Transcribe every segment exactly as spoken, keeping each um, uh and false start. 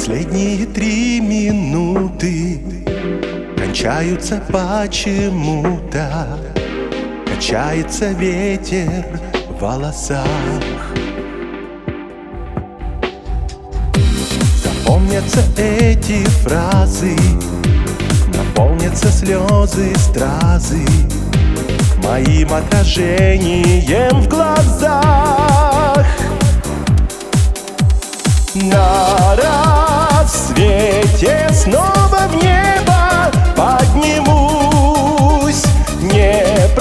Последние три минуты кончаются почему-то. Качается ветер в волосах. Запомнятся эти фразы, наполнятся слезы, стразы моим отражением в глазах. На рассвете снова в небо поднимусь, не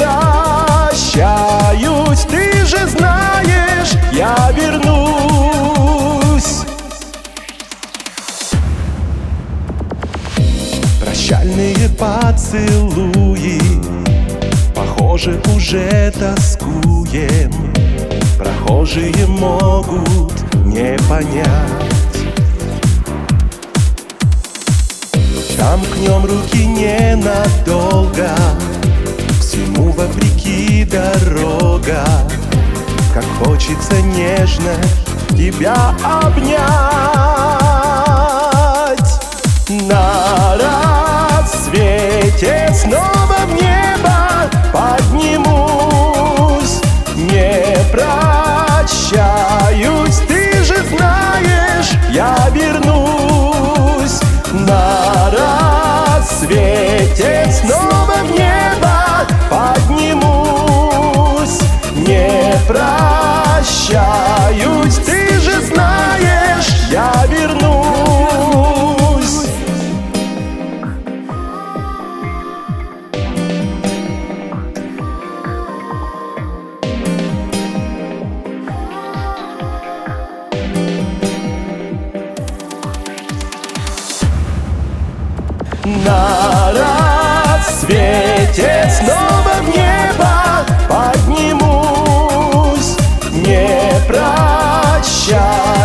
прощаюсь, ты же знаешь, я вернусь. Прощальные поцелуи, похоже, уже тоскуем. Прохожие могут не понять. Замкнем руки ненадолго, всему вопреки дорога. Как хочется нежно тебя обнять. На рассвете снова в небо поднимусь, не прощаюсь, ты же знаешь, я вернусь. На рассвете снова в небо поднимусь, не прощаюсь, ты же знаешь, я вернусь. На рассвете снова в небо поднимусь, не прощаюсь.